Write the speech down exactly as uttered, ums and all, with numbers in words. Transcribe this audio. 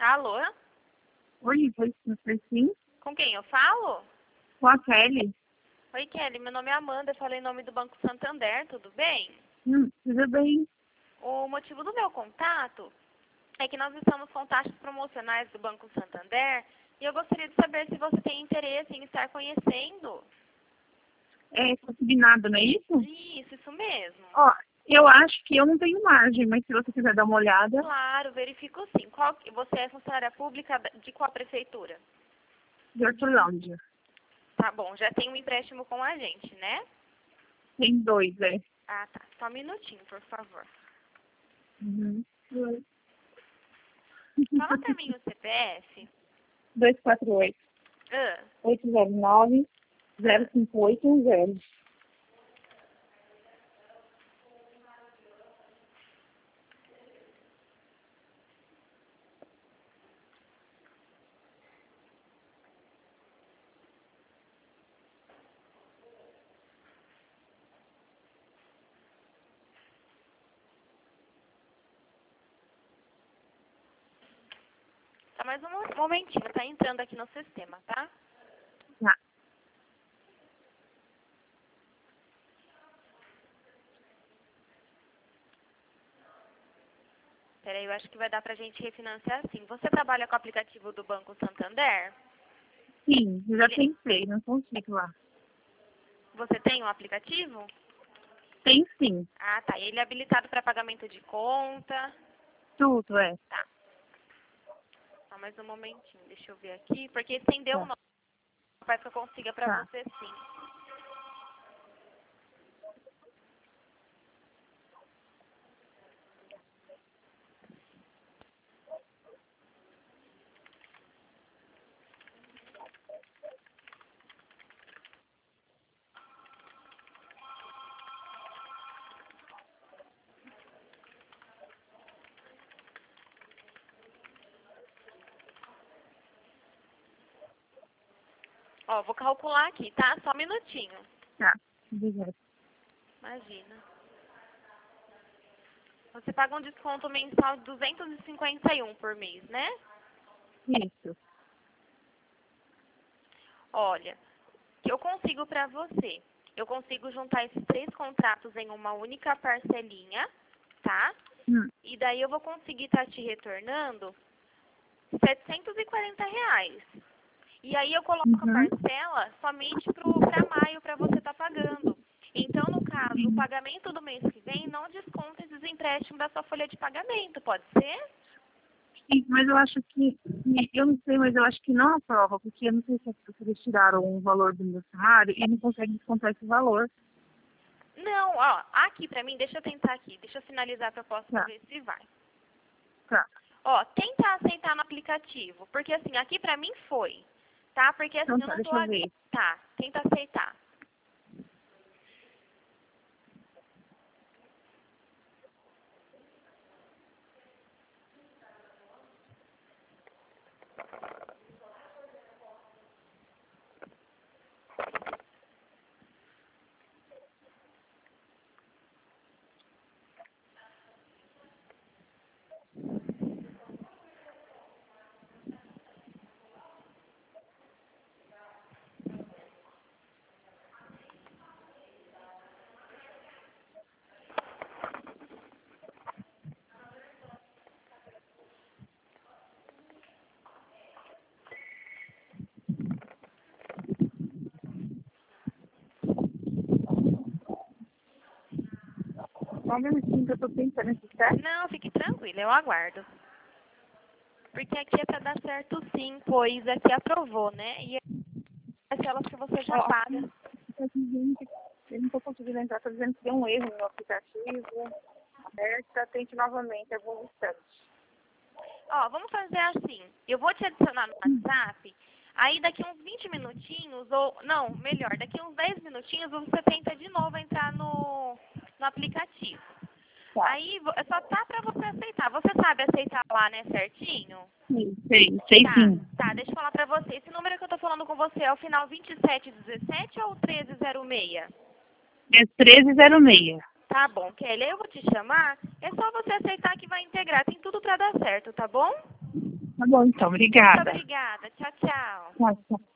Alô? Oi, foi foi sim? Com quem eu falo? Com a Kelly. Oi, Kelly. Meu nome é Amanda. Eu falei em nome do Banco Santander. Tudo bem? Hum, tudo bem? O motivo do meu contato é que nós estamos com taxas promocionais do Banco Santander e eu gostaria de saber se você tem interesse em estar conhecendo. É consignado, não é isso? Isso, isso mesmo. Ó, eu acho que eu não tenho margem, mas se você quiser dar uma olhada, Claro, verifico sim. Qual, que- você é funcionária pública de qual prefeitura? de Hortolândia. Tá bom, já tem um empréstimo com a gente, né? Tem dois, é. Ah, tá. Só um minutinho, por favor. Uhum. Fala pra mim o C P F. dois quatro oito, Ah, oito zero nove, zero cinco oito um zero. tá mais um mo- momentinho, tá entrando aqui no sistema, tá? Tá. Peraí, eu acho que vai dar pra gente refinanciar sim. Você trabalha com o aplicativo do Banco Santander? Sim, eu já Ele- tentei, não consigo lá. Você tem um aplicativo? Tem sim, Ah, tá. Ele é habilitado para pagamento de conta. tudo, é. Tá. Só mais um momentinho, deixa eu ver aqui. Porque estendeu o Tá, nome. Capaz que eu consiga pra tá. você sim. Ó, vou calcular aqui, tá? Só um minutinho. Tá, obrigada. Imagina. Você paga um desconto mensal de duzentos e cinquenta e um por mês, né? Isso. Olha, que eu consigo pra você. Eu consigo juntar esses três contratos em uma única parcelinha, tá? Hum, E daí eu vou conseguir estar te retornando setecentos e quarenta reais. E aí eu coloco a Uhum. parcela somente para maio para você estar pagando. Então, no caso, o Sim. pagamento do mês que vem não desconta esses empréstimos da sua folha de pagamento, pode ser? Sim, mas eu acho que, eu não sei, mas eu acho que não aprova, porque eu não sei se as pessoas eles tiraram um valor do meu salário e não conseguem descontar esse valor. Não, ó, aqui pra mim, deixa eu tentar aqui, deixa eu finalizar a proposta pra Tá, ver se vai. tá. Ó, tenta aceitar no aplicativo, porque assim, aqui pra mim foi, tá? Porque assim, Então eu tá, não tô deixa eu aqui. ver. Tá, tenta aceitar. Só um minutinho que eu tô pensando aqui, tá? Não, fique tranquila, eu aguardo. Porque aqui é pra dar certo sim, pois aqui aprovou, né? E as células que você já Ó, paga. tá dizendo que eu não tô conseguindo entrar, tá dizendo que tem um erro no aplicativo. Aberta, tente novamente, alguns instantes. Ó, vamos fazer assim. Eu vou te adicionar no WhatsApp. Aí daqui uns vinte minutinhos, ou não, melhor, daqui uns dez minutinhos você tenta de novo entrar no, no aplicativo. Tá. Aí vo- só tá pra você aceitar. Você sabe aceitar lá, né, certinho? Sim, sei, sei Tá, sim. tá, deixa eu falar pra você. Esse número que eu tô falando com você é o final vinte e sete dezessete ou treze zero seis? É treze zero seis. Tá bom, Kelly, aí eu vou te chamar. É só você aceitar que vai integrar. Tem tudo pra dar certo, tá bom? Tá bom, então. Obrigada. Muito obrigada. Tchau, tchau. Tchau, tchau.